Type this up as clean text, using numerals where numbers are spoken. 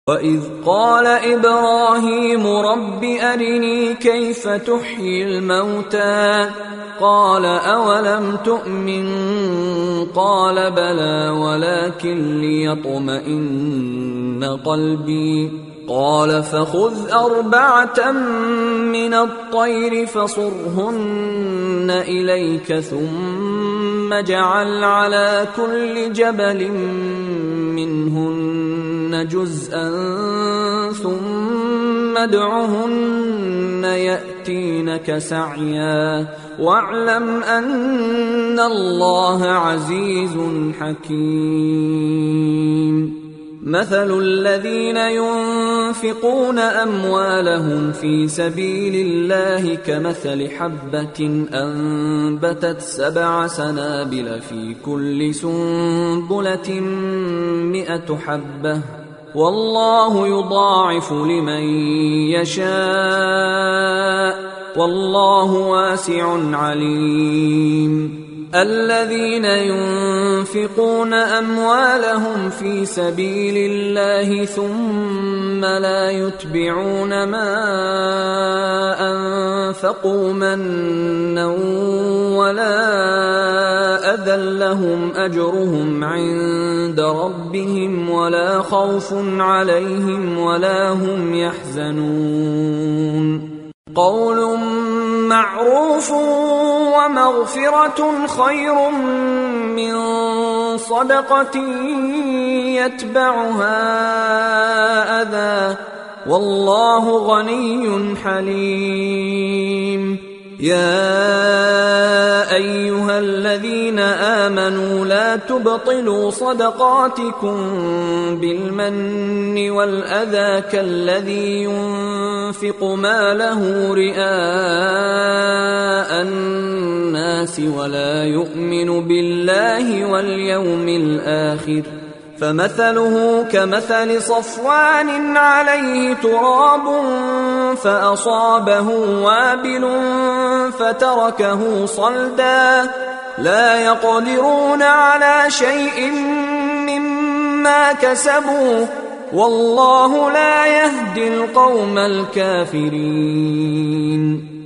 وَإِذْ قَالَ إِبْرَاهِيمُ رَبِّ أَرِنِي كَيْفَ تُحْيِي الْمَوْتَى قَالَ أَوَلَمْ تُؤْمِنْ قَالَ بَلَى وَلَكِنْ لِيَطْمَئِنَّ قَلْبِي قَالَ فَخُذْ 4 مِنَ الطَّيْرِ فَصُرْهُنَّ إِلَيْكَ ثُمَّ اجْعَلْ عَلَى كُلِّ جَبَلٍ مِّنْهُنَّ جُزْءًا ثُمَّ ادْعُهُنَّ يَأْتِينَكَ سَعْيًا وَاعْلَمْ أَنَّ اللَّهَ عَزِيزٌ حَكِيمٌ. مَثَلُ الَّذِينَ يُنْفِقُونَ أَمْوَالَهُمْ فِي سَبِيلِ اللَّهِ كَمَثَلِ حَبَّةٍ أَنبَتَتْ 7 سَنَابِلَ فِي كُلِّ سُنبُلَةٍ 100 حَبَّةٍ وَاللَّهُ يُضَاعِفُ لِمَن يَشَاءُ وَاللَّهُ وَاسِعٌ عَلِيمٌ. الذين ينفقون أموالهم في سبيل الله ثم لا يتبعون ما أنفقوا منا ولا أذى لهم أجرهم عند ربهم ولا خوف عليهم ولا هم يحزنون. قول معروف ومغفرة خير من صدقة يتبعها أذى والله غني حليم. يا أيها الذين آمنوا لا تبطلوا صدقاتكم بالمن والأذى كالذي ينفق ماله رئاء الناس ولا يؤمن بالله واليوم الآخر فمثله كمثل صفوان عليه تراب فأصابه وابل فتركه صلدا لا يقدرون على شيء مما كسبوا والله لا يهدي القوم الكافرين.